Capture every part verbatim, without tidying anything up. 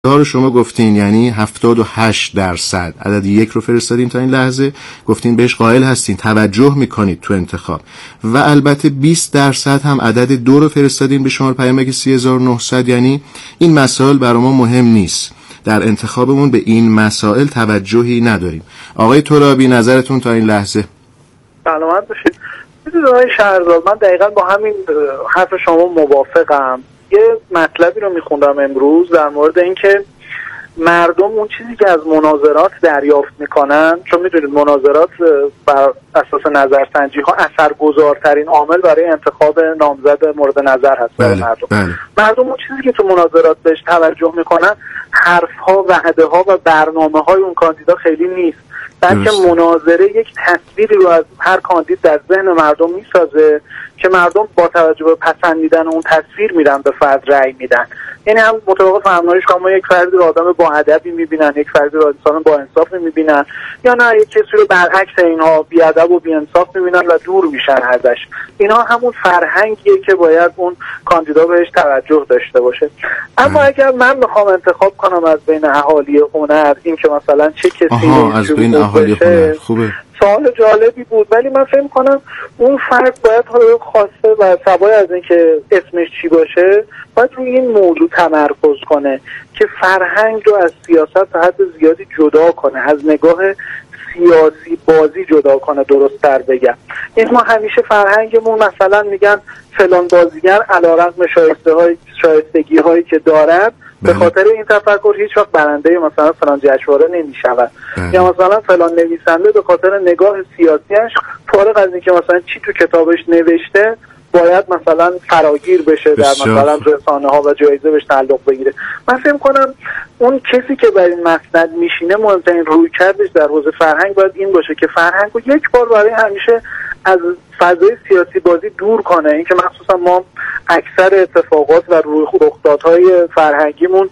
رو شما گفتین، یعنی هفتاد و هشت درصد عدد یک رو فرستادین تا این لحظه، گفتین بهش قائل هستین، توجه میکنید تو انتخاب، و البته بیست درصد هم عدد دو رو فرستادین به شماره پیامک سی هزار و نهصد. یعنی این مسائل برای ما مهم نیست، در انتخابمون به این مسائل توجهی نداریم. آقای ترابی نظرتون تا این لحظه؟ سلامت باشید. میدونید آقای شهرزاد، من دقیقا با همین حرف شما موافقم. یه مطلبی رو میخوندم امروز در مورد اینکه مردم اون چیزی که از مناظرات دریافت میکنن، چون میدونید مناظرات بر اساس نظرسنجی ها اثرگذارترین عامل برای انتخاب نامزد مورد نظر هست. بله، مردم بله. مردم اون چیزی که تو مناظرات بهش توجه میکنن حرف ها، وعده ها و برنامه های اون کاندیدا خیلی نیست، بلکه مناظره یک تصویری رو از هر کاندید در ذهن مردم میسازه که مردم با توجه به پسندیدن اون تصویر میرن به فرد رأی میدن. یعنی هم مطابق فرمایش شما یک فردی رو آدم با ادبی میبینن، یک فردی رو انسان با انصافی میبینن، یا نه یک کسی رو برعکس اینها بی ادب و بی انصاف میبینن و دور میشن ازش. اینها همون فرهنگیه که باید اون کاندیدا بهش توجه داشته باشه. اما ام. اگر من میخوام انتخاب کنم از بین اهالی هنر، این که مثلا چه کسی از بین اهالی هنر، خوبه، سوال جالبی بود، ولی من فکر کنم اون فرد باید حالا خواسته و سوای از اینکه اسمش چی باشه، باید روی این موضوع تمرکز کنه که فرهنگ رو از سیاست تا حد زیادی جدا کنه، از نگاه سیاسی بازی جدا کنه. درست تر بگم، این ما همیشه فرهنگمون مثلا میگن فلان بازیگر علیرغم شایسته های شایستگی هایی که دارد به خاطر این تفکر هیچ وقت برنده مثلا فلان جشنواره نمیشود، یا مثلا فلان نویسنده به خاطر نگاه سیاسیش فارغ از اینکه مثلا چی تو کتابش نوشته باید مثلا فراگیر بشه در مثلا رسانه ها و جایزه بهش تعلق بگیره. من فکر کنم اون کسی که بر این مسند میشینه مهمترین رویکردش در حوزه فرهنگ باید این باشه که فرهنگ رو یک بار برای همیشه از فضای سیاسی بازی دور کنه. این که مخصوصا ما اکثر اتفاقات و رخدادهای فرهنگیمون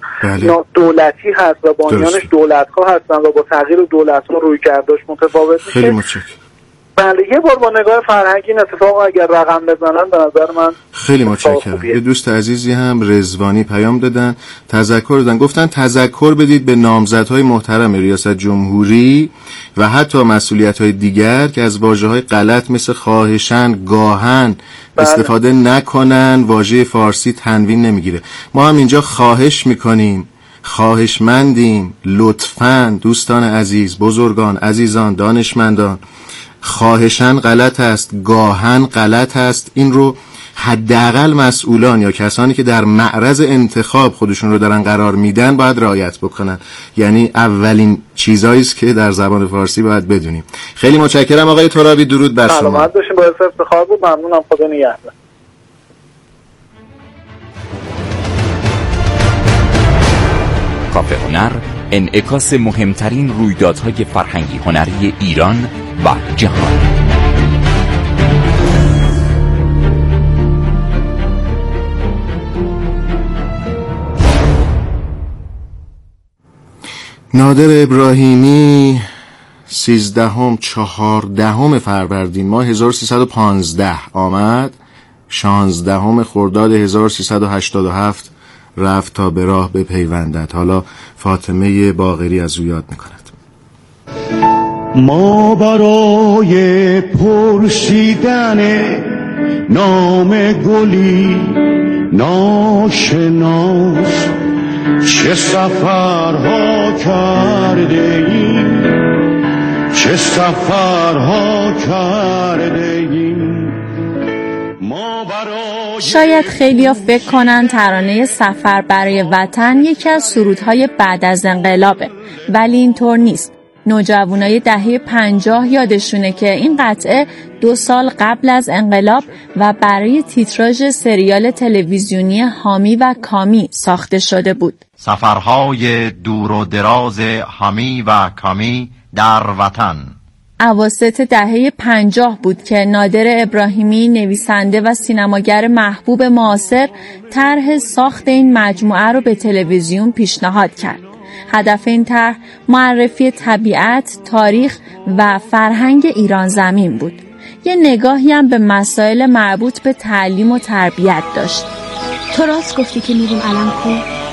دولتی هست و بانیانش دولت‌ها هستن و با تغییر دولت‌ها رویکردش متفاوت میشه. خیلی متشکرم. بله، یه بار با نگاه فرهنگی این اتفاق اگر رقم بزنن به نظر من خیلی متشکرم. یه دوست عزیزی هم رضوانی پیام دادن، تذکر دادن، گفتن تذکر بدید به نامزدهای محترم ریاست جمهوری و حتی مسئولیت‌های دیگر که از واژه‌های غلط مثل خواهشن، گاهن بله. استفاده نکنن. واژه فارسی تنوین نمیگیره. ما هم اینجا خواهش میکنیم، خواهشمندیم، لطفاً دوستان عزیز، بزرگان، عزیزان، دانشمندان، خواهشن غلط است، گاهن غلط است. این رو حداقل مسئولان یا کسانی که در معرض انتخاب خودشون رو دارن قرار میدن باید رعایت بکنن. یعنی اولین چیزایی است که در زبان فارسی باید بدونیم. خیلی متشکرم آقای ترابی، درود بر شما. سلامت باشین، باعث افتخار بود. ممنونم، خدا نگهدار. کافه هنر انعکاس مهمترین رویدادهای فرهنگی هنری ایران و جهان. نادر ابراهیمی سیزدهم چهاردهم فروردین ماه هزار و سیصد و پانزده آمد، شانزدهم خرداد هزار و سیصد و هشتاد و هفت رفت تا به راه بپیوندد. حالا فاطمه باقری از او یاد میکند. ما برای پرسیدن نام گلی ناشناس چه سفرها کرده ایم، چه سفرها کرده ایم. ما برای شاید خیلیا فکر کنن ترانه سفر برای وطن یکی از سرودهای بعد از انقلابه، ولی اینطور نیست. نوجوانای دهه پنجاه یادشونه که این قطعه دو سال قبل از انقلاب و برای تیتراژ سریال تلویزیونی حامی و کامی ساخته شده بود. سفرهای دور و دراز حامی و کامی در وطن. اواسط دهه پنجاه بود که نادر ابراهیمی، نویسنده و سینماگر محبوب معاصر، طرح ساخت این مجموعه رو به تلویزیون پیشنهاد کرد. هدف این طرح معرفی طبیعت، تاریخ و فرهنگ ایران زمین بود. یه نگاهی هم به مسائل مربوط به تعلیم و تربیت داشت. تو راست گفتی که میریم علم کو؟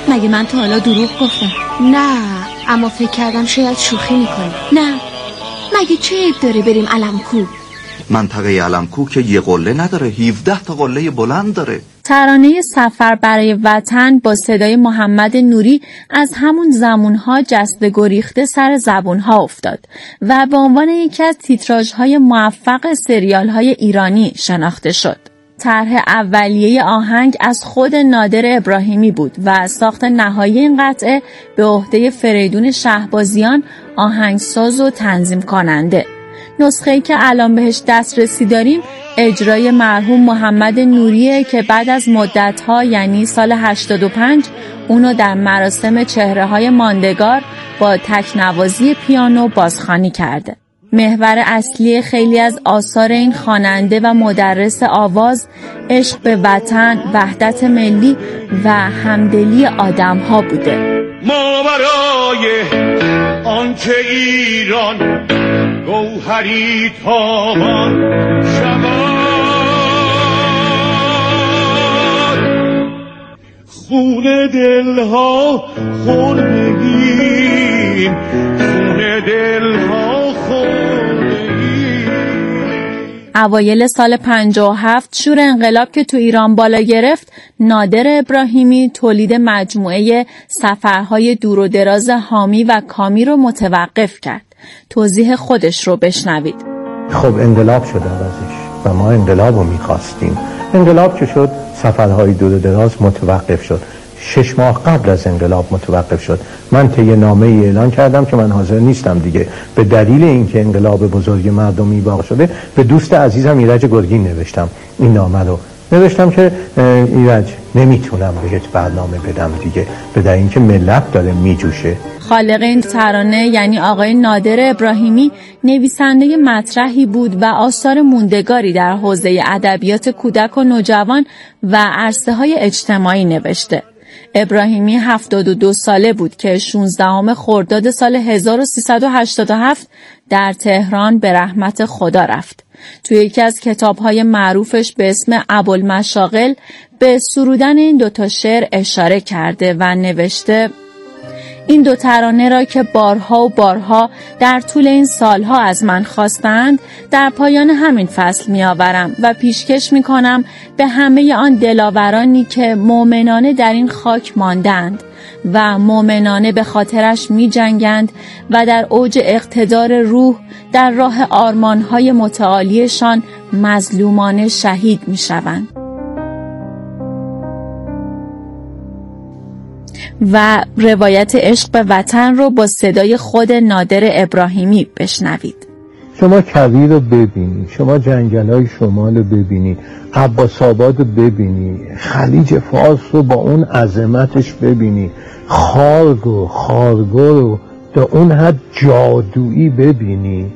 مگه من تا حالا دروغ گفتم؟ نه، اما فکر کردم شاید شوخی میکنی. نه. مگه چه عیب داره بریم علمکو؟ منطقه علمکو که یه قله نداره، هفده تا قله بلند داره. ترانه سفر برای وطن با صدای محمد نوری از همون زمانها جست گریخته سر زبونها افتاد و به عنوان یکی از تیتراژهای موفق سریال‌های ایرانی شناخته شد. طرح اولیه آهنگ از خود نادر ابراهیمی بود و ساخت نهایی این قطعه به عهده فریدون شهبازیان، آهنگساز و تنظیم کننده. نسخه‌ای که الان بهش دسترسی داریم اجرای مرحوم محمد نوریه که بعد از مدت‌ها یعنی سال هشتاد و پنج اونو در مراسم چهره‌های ماندگار با تکنوازی پیانو بازخوانی کرده. محور اصلی خیلی از آثار این خواننده و مدرس آواز عشق به وطن، وحدت ملی و همدلی آدم‌ها بوده. ما برای آنچه ایران گوهری تابان شود، خون دلها خوردگیم، خون دلها اوایل سال پنجاه و هفت شور انقلاب که تو ایران بالا گرفت، نادر ابراهیمی تولید مجموعه سفرهای دور و دراز حامی و کامی رو متوقف کرد. توضیح خودش رو بشنوید. خب انقلاب شد عوضش و ما انقلاب رو میخواستیم. انقلاب که شد سفرهای دور و دراز متوقف شد. شش ماه قبل از انقلاب متوقف شد. من طی نامه ای اعلان کردم که من حاضر نیستم دیگه، به دلیل اینکه انقلاب بزرگ مردمی واقع شده. به دوست عزیزم ایرج گرگین نوشتم، این نامه رو نوشتم که ایرج نمیتونم بهت برنامه بدم دیگه، به دلیل اینکه ملت داره میجوشه. خالق این ترانه یعنی آقای نادر ابراهیمی نویسنده مطرحی بود و آثار موندگاری در حوزه ادبیات کودک و نوجوان و عرصه‌های اجتماعی نوشته. ابراهیمی هفتاد و دو ساله بود که شانزدهم خرداد سال هزار و سیصد و هشتاد و هفت در تهران به رحمت خدا رفت. توی یکی از کتاب‌های معروفش به اسم ابوالمشاغل به سرودن این دوتا شعر اشاره کرده و نوشته: این دو ترانه را که بارها و بارها در طول این سالها از من خواستند در پایان همین فصل می آورم و پیشکش می کنم به همه آن دلاورانی که مؤمنانه در این خاک ماندند و مؤمنانه به خاطرش می جنگند و در اوج اقتدار روح در راه آرمانهای متعالیشان مظلومانه شهید می شوند. و روایت عشق به وطن رو با صدای خود نادر ابراهیمی بشنوید. شما کویر رو ببینید، شما جنگل‌های شمال رو ببینید، عباس آباد رو ببینید، خلیج فارس رو با اون عظمتش ببینید، خارگ و خارگو رو تا اون حد جادویی ببینید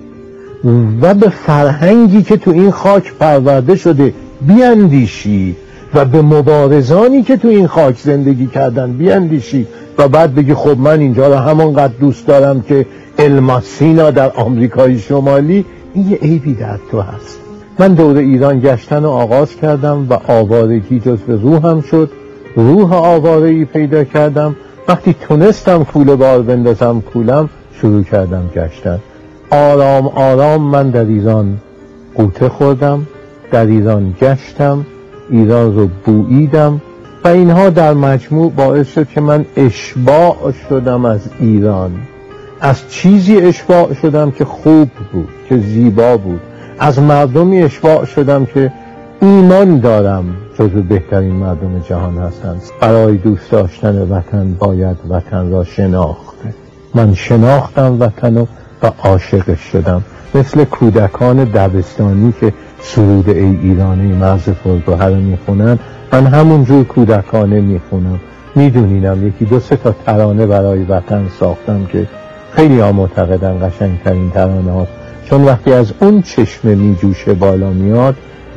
و به فرهنگی که تو این خاک پرورده شده بیاندیشی و به مبارزانی که تو این خاک زندگی کردن بیاندیشی و بعد بگی خب من اینجا رو همانقدر دوست دارم که الماسینا در آمریکای شمالی. این یه عیبی در تو هست. من دور ایران گشتن رو آغاز کردم و آوارگی جزو روحم شد. روح آواره‌ای پیدا کردم. وقتی تونستم کوله بار بندازم کولم، شروع کردم گشتن. آرام آرام من در ایران قوطه خوردم، در ایران گشتم، ایران رو بوییدم و اینها در مجموع باعث شد که من اشباع شدم از ایران. از چیزی اشباع شدم که خوب بود، که زیبا بود. از مردمی اشباع شدم که ایمان دارم جزو بهترین مردم جهان هستند. برای دوست داشتن وطن باید وطن را شناخت. من شناختم وطن و عاشقش شدم، مثل کودکان دبستانی که سرود ای ایرانی مغز پرگوهر رو میخونن. من همونجور کودکانه میخونم. میدونینم یکی دو سه تا ترانه برای وطن ساختم که خیلی ها معتقدن قشنگترین ترانه هاست، چون وقتی از اون چشمه میجوشه بالا میاد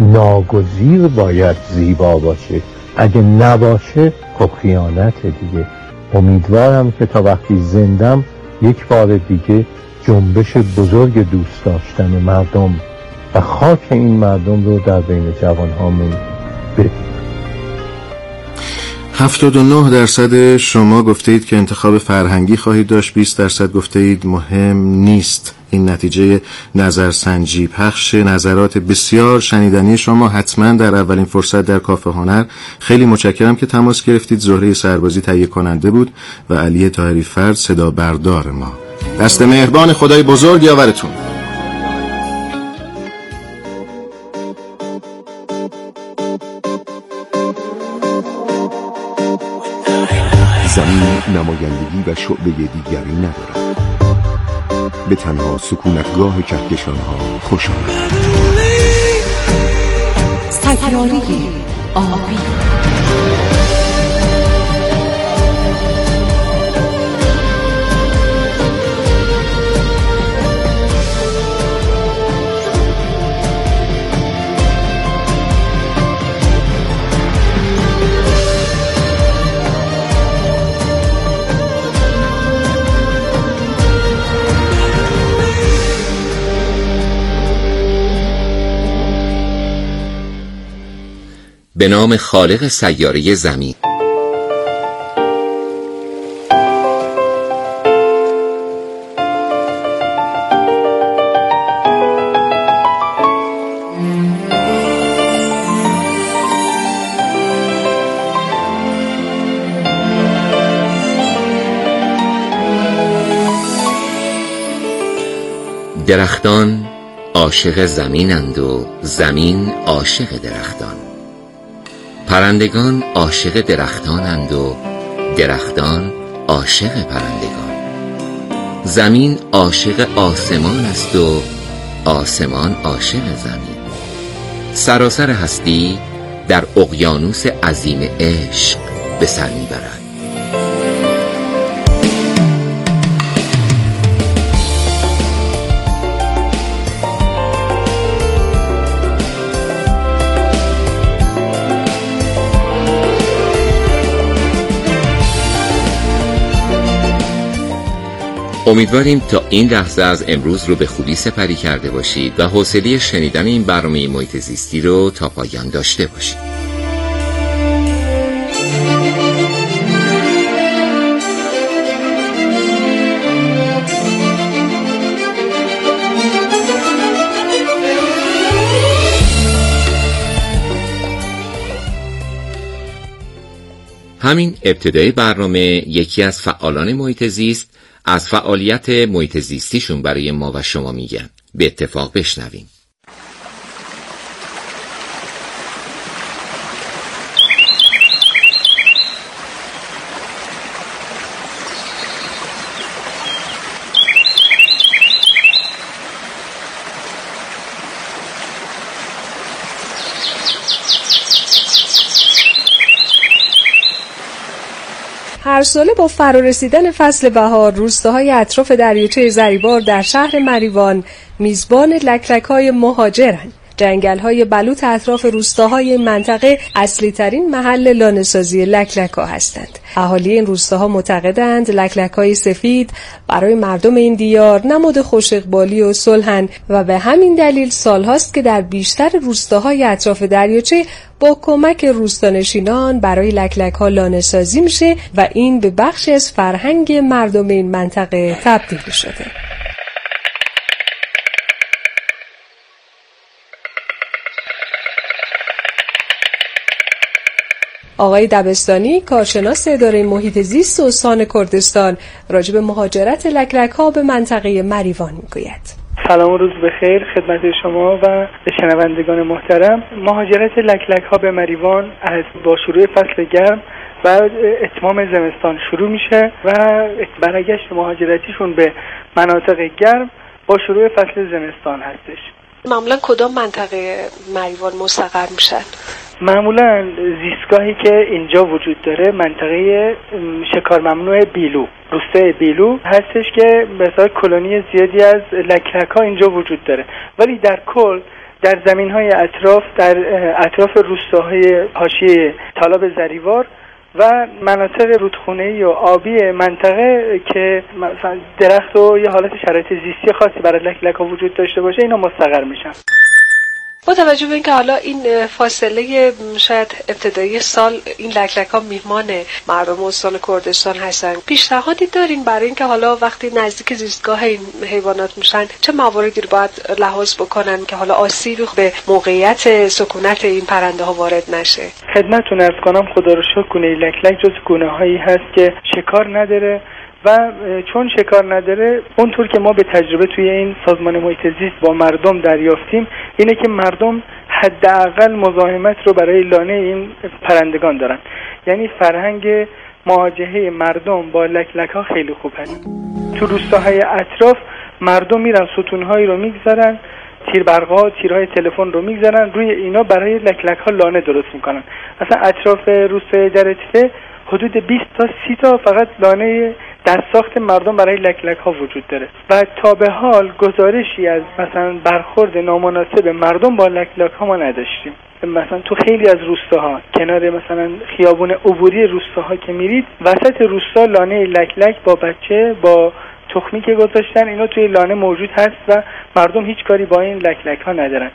ناگزیر باید زیبا باشه. اگه نباشه خب خیانت دیگه. امیدوارم که تا وقتی زندم یک بار دیگه جنبش بزرگ دوست داشتن مردم و خاک این مردم رو در بین جوانهامون ببینیم. هفتاد و نه درصد شما گفته اید که انتخاب فرهنگی خواهید داشت، بیست درصد گفته اید مهم نیست. این نتیجه نظرسنجی. پخش نظرات بسیار شنیدنی شما حتما در اولین فرصت در کافه هنر. خیلی متشکرم که تماس گرفتید. زهره سربازی تهیه کننده بود و علی طاهری فرد صدا بردار ما. دست مهربان خدای بزرگ یاورتون. زمین نمایندگی و شعبه دیگری ندارد. به تنها سکونتگاه کهکشان‌ها خوش آمد. سیاره آبی. به نام خالق سیاره زمین. درختان عاشق زمینند و زمین عاشق درختان. پرندگان عاشق درختانند و درختان عاشق پرندگان. زمین عاشق آسمان است و آسمان عاشق زمین. سراسر هستی در اقیانوس عظیم عشق به سر میبرد. امیدواریم تا این لحظه از امروز رو به خوبی سپری کرده باشید و حوصله شنیدن این برنامه محیط زیستی رو تا پایان داشته باشید. همین ابتدای برنامه یکی از فعالان محیط زیست از فعالیت محیط زیستیشون برای ما و شما میگن. به اتفاق بشنویم. هر ساله با فرارسیدن فصل بهار روستاهای اطراف دریاچه زریبار در شهر مریوان میزبان لکلک‌های مهاجرند. جنگل‌های بلوط اطراف روستاهای این منطقه اصلی ترین محل لانه‌سازی لکلک‌ها هستند. اهالی این روستاها معتقدند لکلک‌های سفید برای مردم این دیار نماد خوش اقبالی و صلحند و به همین دلیل سالهاست که در بیشتر روستاهای اطراف دریاچه با کمک روستانشینان برای لکلک‌ها لانه‌سازی میشه و این به بخشی از فرهنگ مردم این منطقه تبدیل شده. آقای دبستانی کارشناس اداره محیط زیست استان کردستان راجع به مهاجرت لکلک‌ها به منطقه مریوان میگوید. سلام و روز بخیر خدمت شما و شنوندگان محترم. مهاجرت لکلک‌ها به مریوان از با شروع فصل گرم و اتمام زمستان شروع میشه و برگشت مهاجرتیشون به مناطق گرم با شروع فصل زمستان هستش. معمولا کدام منطقه مریوان مستقر میشن؟ معمولا زیستگاهی که اینجا وجود داره منطقه شکار ممنوع بیلو، روستای بیلو هستش که مثلا کلونی زیادی از لکلک‌ها اینجا وجود داره، ولی در کل در زمین‌های اطراف در اطراف روستاهای حاشیه تالاب زریوار و مناطق رودخونه‌ای و آبی منطقه که مثلا درخت و یه حالت شرایط زیستی خاصی برای لکلک‌ها وجود داشته باشه اینا مستقر میشن. با توجه به اینکه حالا این فاصله شاید ابتدایی سال این لکلک‌ها میهمان مردم استان کردستان هستن، پیشنهادی دارین برای اینکه حالا وقتی نزدیک زیستگاه این حیوانات میشن چه مواردی رو باید لحاظ بکنن که حالا آسیبی به موقعیت سکونت این پرنده ها وارد نشه؟ خدمتتون عرض کنم خدا رو شکر گونه لکلک جز گونه هایی هست که شکار نداره و چون شکار نداره اونطور که ما به تجربه توی این سازمان محیط زیست با مردم دریافتیم اینه که مردم حداقل مزاحمت رو برای لانه این پرندگان دارن. یعنی فرهنگ مواجهه مردم با لکلک ها خیلی خوب هست. تو روستاهای اطراف مردم میرن ستونهایی رو میگذارن، تیربرق‌ها، تیرهای تلفن رو میگذارن روی اینا برای لکلک ها لانه درست میکنن. مثلا اطراف روستای درتفه حدود بیست تا سی تا فقط لانه در ساخت مردم برای لکلک ها وجود داره و تا به حال گزارشی از مثلا برخورد نامناسب مردم با لکلک ها ما نداشتیم. مثلا تو خیلی از روستاها کنار مثلا خیابون عبوری روستاها که میرید وسط روستا لانه لکلک با بچه با تخمی که گذاشتن اینا توی لانه موجود هست و مردم هیچ کاری با این لکلک ها ندارن.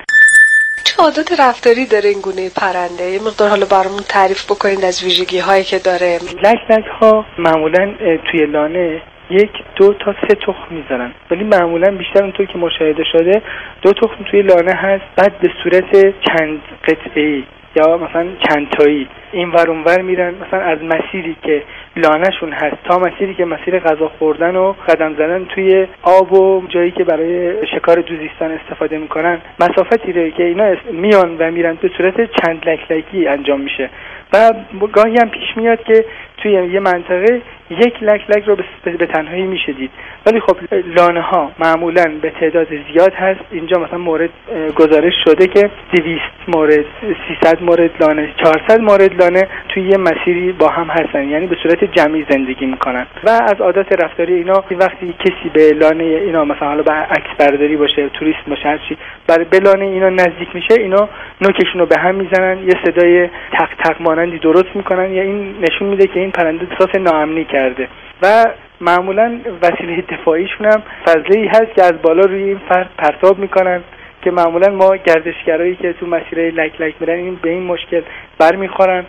چه عادت رفتاری داره این گونه پرنده؟ یه مقدار حالا برامون تعریف بکنید از ویژگی هایی که داره. لکلک ها معمولا توی لانه یک دو تا سه تخم میذارن، ولی معمولا بیشتر اونطور که مشاهده شده دو تخم توی لانه هست، بعد به صورت چند قطعه‌ای یا مثلا چند تایی این ور اون ور میرن. مثلا از مسیری که لانه‌شون هست تا مسیری که مسیر غذا خوردن و قدم زدن توی آب و جایی که برای شکار دوزیستان استفاده میکنن مسافتی رو که اینا میان و میرن به صورت چند لکلکی انجام میشه و گاهی هم پیش میاد که توی یه منطقه یک لکلک رو به تنهایی میشه دید، ولی خب لانه ها معمولا به تعداد زیاد هست. اینجا مثلا مورد گزارش شده که دویست مورد، سیصد مورد لانه، چهارصد مورد لانه توی یه مسیری با هم هستن، یعنی به صورت جمعی زندگی میکنن. و از عادات رفتاری اینا وقتی کسی به لانه اینا مثلا حالا به عکس برداری باشه، توریست باشه، هر چی برای به لانه اینا نزدیک میشه اینا نوکشون رو به هم میزنن، یه صدای تق تق مانندی درست میکنن، یا این نشون میده که این پرنده احساس ناامنی کرده و معمولا وسیله دفاعیشون هم فضله‌ای هست که از بالا روی این فرد پرتاب میکنن که معمولا ما گردشگرایی که تو مسیرهای لکلک میرن این به این مشکل برمیخورن.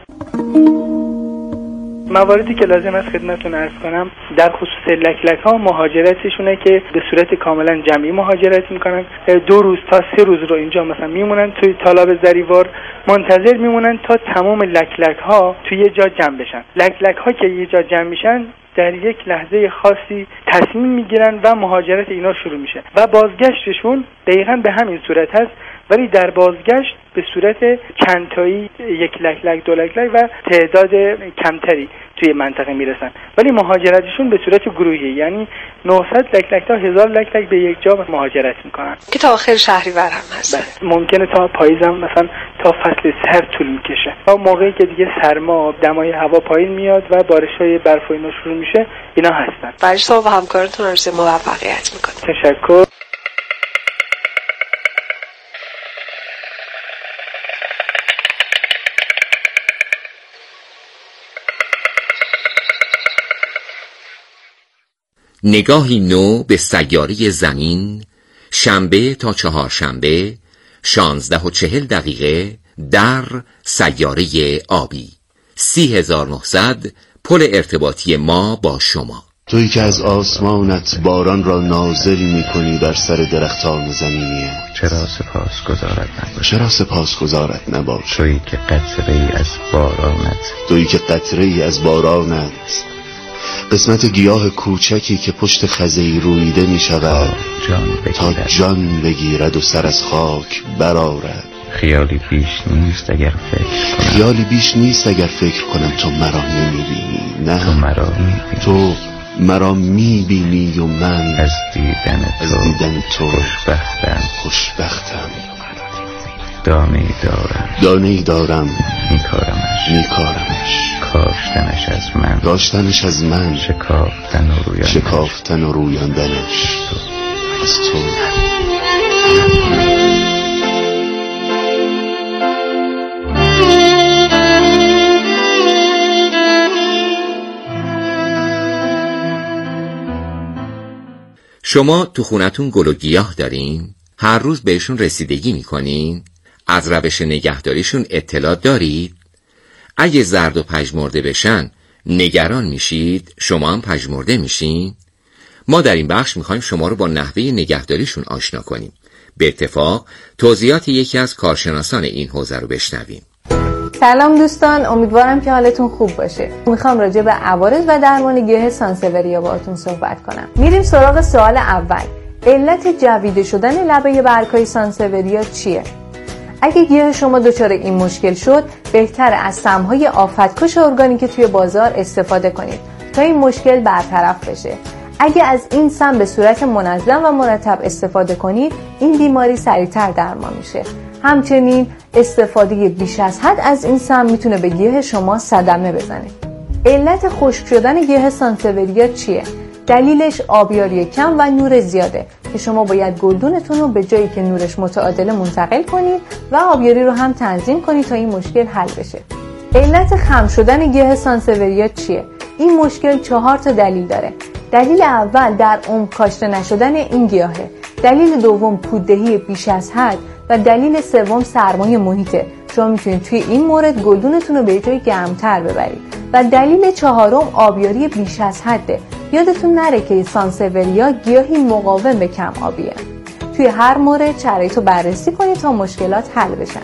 مواردی که لازم است خدمتتون عرض کنم در خصوص لکلک ها مهاجرتشونه که به صورت کاملا جمعی مهاجرت میکنن. دو روز تا سه روز رو اینجا مثلا میمونن توی تالاب زریوار، منتظر میمونن تا تمام لکلک ها توی یه جا جمع بشن. لکلک ها که یه جا جمع میشن در یک لحظه خاصی تصمیم میگیرن و مهاجرت اینا شروع میشه و بازگشتشون دقیقاً به همین صورت هست، ولی در بازگشت به صورت چند تایی، یک لکلک، دو لکلک و تعداد کمتری توی منطقه میرسن، ولی مهاجرتشون به صورت گروهی، یعنی نهصد لکلک تا هزار لکلک به یک جا مهاجرت میکنن که تا آخر شهریور هم هست. ممکنه تا پاییز هم مثلا تا فصل سرد طول میکشه و موقعی که دیگه سرما، دمای هوا پایین میاد و بارش‌های برف و اینا شروع میشه اینا هستن. برای شما و همکارتون آرزوی موفقیت میکنم. تشکر. نگاهی نو به سیاره زمین، شنبه تا چهارشنبه شانزده و چهل دقیقه در سیاره آبی. سی هزار و نهصد پل ارتباطی ما با شما. تویی که از آسمانت باران را نازل می‌کنی بر سر درختان زمینی، چرا سپاس گزارت نباش؟ چرا سپاس گزارت نباش؟ تویی که قطره‌ای از بارانت تویی که قطره‌ای از بارانت قسمت گیاه کوچکی که پشت خزه‌ای رویده می شود تا جان بگیرد و سر از خاک برآورد. خیالی بیش نیست اگر فکر کنم خیالی بیش نیست اگر فکر کنم تو مرا نمی‌بینی. نه تو مرا می‌بینی. تو مرا می‌بینی و من از دیدن تو, از دیدن تو خوشبختم خوشبختم دانه‌ای دارم دانه‌ای دارم میکارمش میکارمش کاشتنش از من داشتنش از من شکافتن و رویاندنش شکافتن و رویاندنش از تو. شما تو خونتون گل و گیاه دارین؟ هر روز بهشون رسیدگی میکنین؟ از روش نگهداریشون اطلاع دارید؟ اگه زرد و پژمرده بشن نگران میشید؟ شما هم پژمرده میشین؟ ما در این بخش میخوایم شما رو با نحوه نگهداریشون آشنا کنیم. به اتفاق توضیحات یکی از کارشناسان این حوزه رو بشنویم. سلام دوستان، امیدوارم که حالتون خوب باشه. میخوام راجع به عوارض و درمان گیاه سانسوریا باهاتون صحبت کنم. میریم سراغ سوال اول. علت جویده شدن لبه برگ‌های سانسوریا چیه؟ اگه گیاه شما دچار این مشکل شد، بهتره از سمهای آفتکش ارگانیک توی بازار استفاده کنید تا این مشکل برطرف بشه. اگه از این سم به صورت منظم و مرتب استفاده کنید، این بیماری سریعتر درمان میشه. همچنین استفاده بیش از حد از این سم میتونه به گیاه شما صدمه بزنه. علت خشک شدن گیاه سانسوریا چیه؟ دلیلش آبیاری کم و نور زیاده که شما باید گلدونتون رو به جایی که نورش متعادل منتقل کنید و آبیاری رو هم تنظیم کنید تا این مشکل حل بشه. علت خم شدن گیاه سانسوریا چیه؟ این مشکل چهار تا دلیل داره. دلیل اول در عمق کاشته نشدن این گیاهه. دلیل دوم پوددهی بیش از حد و دلیل سوم سرمای محیطه. شما میتونید توی این مورد گلدونتون رو به جای گرمتر ببرید. و دلیل چهارم آبیاری بیش از حده. یادتون نره که سانسوریا گیاهی مقاوم به کم آبیه. توی هر مورد شرایط رو بررسی کنید تا مشکلات حل بشن.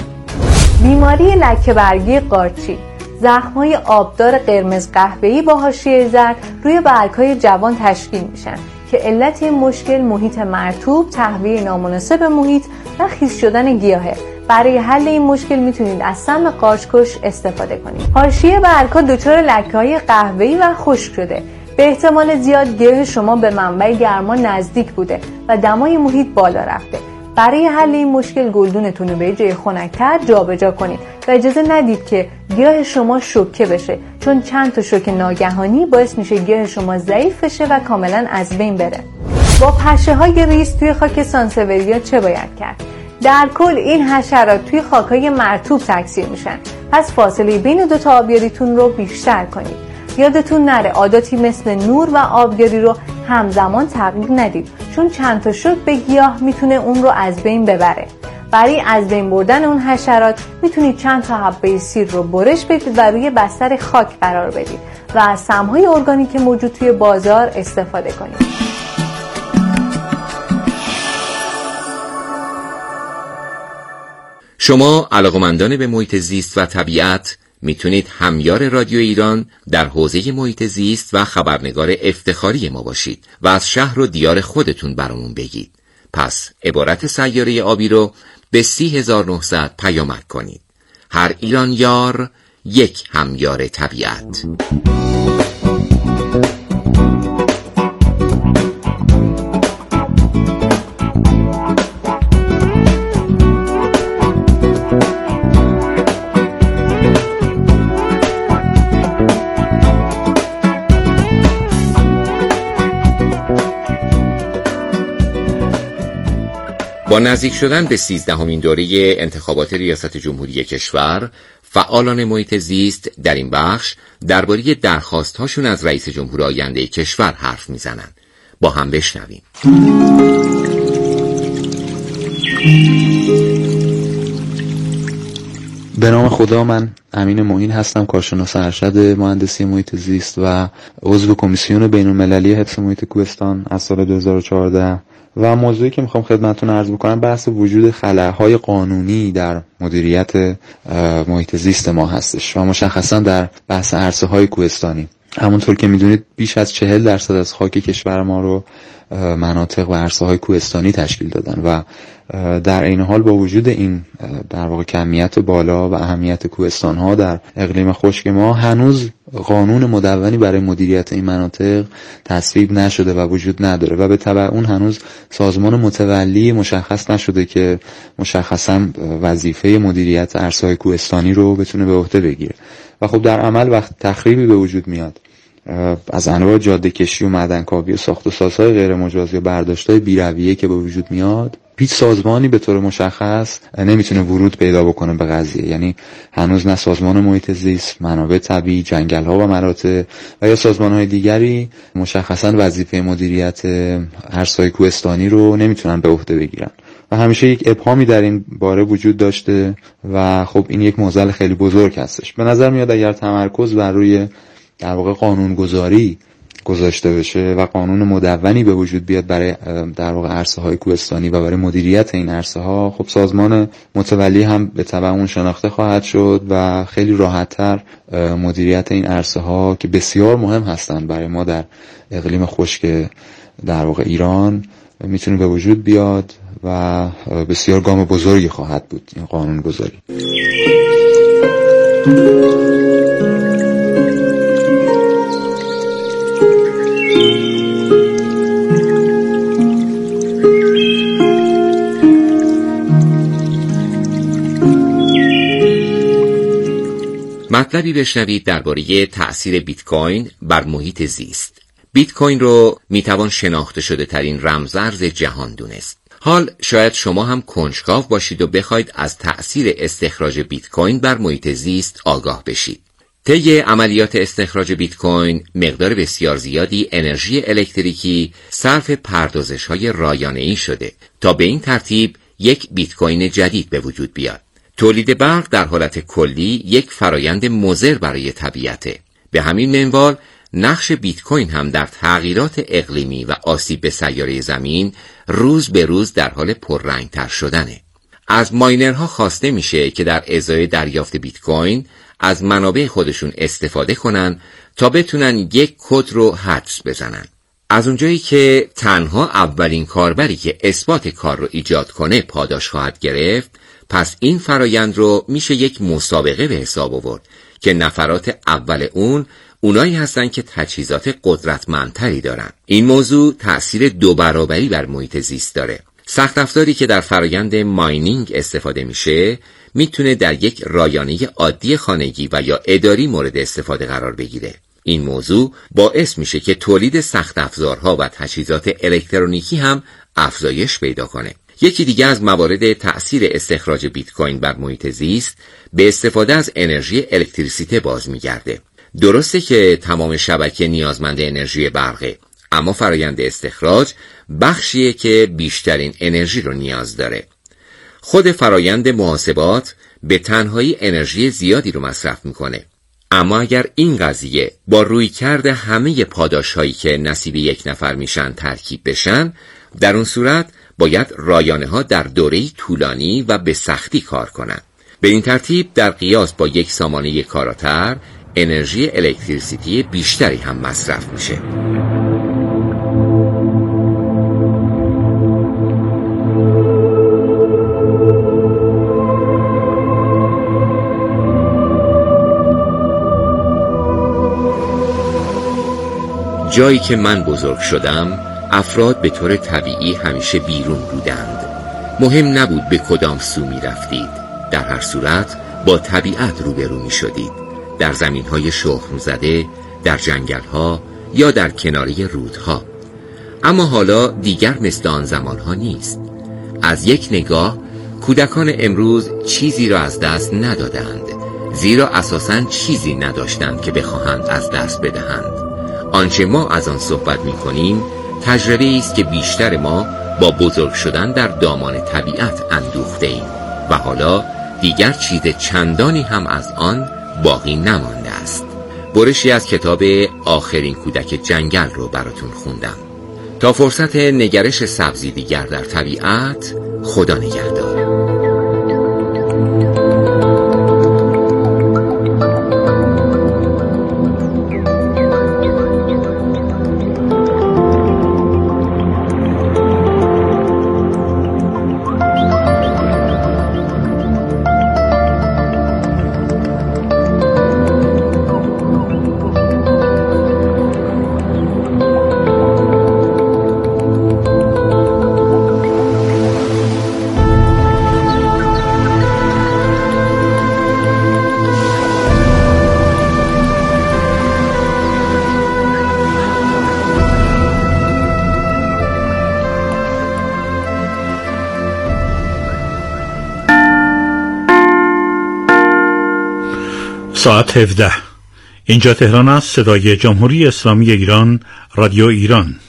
بیماری لکه برگی قارچی، زخم‌های آبدار قرمز قهوه‌ای با حاشیه زرد روی برگ‌های جوان تشکیل میشن که علت این مشکل محیط مرطوب، تهویه نامناسب محیط و خیس شدن گیاهه. برای حل این مشکل میتونید از سم قارچکش استفاده کنید. حاشیه برگ‌ها دچار لکه‌های قهوه‌ای و خشک شده. به احتمال زیاد گیاه شما به منبع گرما نزدیک بوده و دمای محیط بالا رفته. برای حل این مشکل گلدونتون رو به جای خنک‌تر جابجا کنید و اجازه ندید که گیاه شما شوکه بشه، چون چند تا شوک ناگهانی باعث میشه گیاه شما ضعیف بشه و کاملا از بین بره. با پشه‌های ریز توی خاک سانسوریا چه باید کرد؟ در کل این حشرات توی خاک‌های مرطوب تکثیر میشن، پس فاصله بین دو تا آبیاریتون رو بیشتر کنید. یادتون نره عاداتی مثل نور و آبیاری رو همزمان تغییر ندید، چون چند تا شوک به گیاه میتونه اون رو از بین ببره. برای از بین بردن اون حشرات میتونید چند تا حبه سیر رو برش بدید و روی بستر خاک قرار بدید و از سمهای ارگانیک موجود توی بازار استفاده کنید. شما علاقمندان به محیط زیست و طبیعت میتونید همیار رادیو ایران در حوزه محیط زیست و خبرنگار افتخاری ما باشید و از شهر و دیار خودتون برامون بگید. پس عبارت سیاره آبی رو به سی هزار و نهصد پیامک کنید. هر ایران یار یک همیار طبیعت. با نزدیک شدن به سیزدهمین دوره انتخابات ریاست جمهوری کشور، فعالان محیط زیست در این بخش درباره درخواست‌هاشون از رئیس جمهور آینده کشور حرف میزنن. با هم بشنویم. به نام خدا، من امین معین هستم، کارشناس ارشد مهندسی محیط زیست و عضو کمیسیون بین‌المللی حفظ محیط کوهستان از سال دو هزار و چهارده. و موضوعی که میخوام خدمتتون عرض بکنم بحث وجود خلاهای قانونی در مدیریت محیط زیست ما هستش و مشخصا در بحث عرصه‌های کوهستانی. همونطور که میدونید بیش از چهل درصد از خاک کشور ما رو مناطق و عرصه‌های کوهستانی تشکیل دادن و در این حال با وجود این در واقع کمیت بالا و اهمیت کوهستان‌ها در اقلیم خشک ما هنوز قانون مدونی برای مدیریت این مناطق تصویب نشده و وجود نداره و به تبع اون هنوز سازمان متولی مشخص نشده که مشخصاً وظیفه مدیریت عرصه‌های کوهستانی رو بتونه به عهده بگیره. و خب در عمل وقت تخریبی به وجود میاد از انواع جاده کشی و معدنکاوی و ساخت و سازهای غیر مجاز یا برداشت‌های بی‌رویه که به وجود میاد، هیچ سازمانی به طور مشخص نمیتونه ورود پیدا بکنه به قضیه. یعنی هنوز نه سازمان محیط زیست، منابع طبیعی، جنگل‌ها و مراتع و یا سازمان‌های دیگری مشخصاً وظیفه مدیریت عرصه‌های کوهستانی رو نمیتونن به عهده بگیرن. و همیشه یک ابهامی در این باره وجود داشته و خب این یک معضل خیلی بزرگ هستش. به نظر میاد اگر تمرکز بر روی در واقع قانونگذاری گذاشته بشه و قانون مدونی به وجود بیاد برای در واقع عرصه های کوهستانی و برای مدیریت این عرصه ها، خب سازمان متولی هم به تبع اون شناخته خواهد شد و خیلی راحت‌تر مدیریت این عرصه ها که بسیار مهم هستند برای ما در اقلیم خشک در واقع ایران میتونه به وجود بیاد و بسیار گام بزرگی خواهد بود این قانون گذاری. مطلبی بشنوید درباره تأثیر بیت کوین بر محیط زیست. بیت کوین رو میتوان شناخته شده ترین رمزارز جهان دونست. حال شاید شما هم کنجکاو باشید و بخواید از تأثیر استخراج بیت کوین بر محیط زیست آگاه بشید. طی عملیات استخراج بیت کوین مقدار بسیار زیادی انرژی الکتریکی صرف پردازش‌های رایانه‌ای شده تا به این ترتیب یک بیت کوین جدید به وجود بیاد. تولید برق در حالت کلی یک فرایند مضر برای طبیعته. به همین منوال نقش بیت کوین هم در تغییرات اقلیمی و آسیب به سیاره زمین روز به روز در حال پررنگتر شدنه. از ماینرها خواسته میشه که در ازای دریافت بیت کوین از منابع خودشون استفاده کنن تا بتونن یک کد رو حدس بزنن. از اونجایی که تنها اولین کاربری که اثبات کار رو ایجاد کنه پاداش خواهد گرفت، پس این فرایند رو میشه یک مسابقه به حساب آورد که نفرات اول اون اونایی هستن که تجهیزات قدرتمندتری دارن. این موضوع تأثیر دو برابری بر محیط زیست داره. سخت افزاری که در فرایند ماینینگ استفاده میشه میتونه در یک رایانه عادی خانگی و یا اداری مورد استفاده قرار بگیره. این موضوع باعث میشه که تولید سخت افزارها و تجهیزات الکترونیکی هم افزایش پیدا کنه. یکی دیگه از موارد تأثیر استخراج بیت کوین بر محیط زیست به استفاده از انرژی الکتریسیته باز میگرده. درسته که تمام شبکه نیازمند انرژی برقه، اما فرایند استخراج بخشیه که بیشترین انرژی رو نیاز داره. خود فرایند محاسبات به تنهایی انرژی زیادی رو مصرف میکنه. اما اگر این قضیه با رویکرد همه پاداش‌هایی که نصیب یک نفر میشن ترکیب بشن، در اون صورت باید رایانه ها در دوره‌ای طولانی و به سختی کار کنن. به این ترتیب در قیاس با یک سامانه کاراتر انرژی الکتریسیتی بیشتری هم مصرف میشه. جایی که من بزرگ شدم، افراد به طور طبیعی همیشه بیرون بودند. مهم نبود به کدام سو می رفتید. در هر صورت با طبیعت روبرو می شدید. در زمینهای شخم زده، در جنگلها یا در کناره رودها. اما حالا دیگر مثل آن زمانها نیست. از یک نگاه کودکان امروز چیزی را از دست ندادند، زیرا اساساً چیزی نداشتند که بخواهند از دست بدهند. آنچه ما از آن صحبت می کنیم تجربه است که بیشتر ما با بزرگ شدن در دامان طبیعت اندوخته ایم و حالا دیگر چیز چندانی هم از آن باقی نمانده است. برشی از کتاب آخرین کودک جنگل رو براتون خوندم. تا فرصت نگرش سبزی دیگر در طبیعت، خدا نگهدار. ساعت هفده. اینجا تهران است. صدای جمهوری اسلامی ایران، رادیو ایران.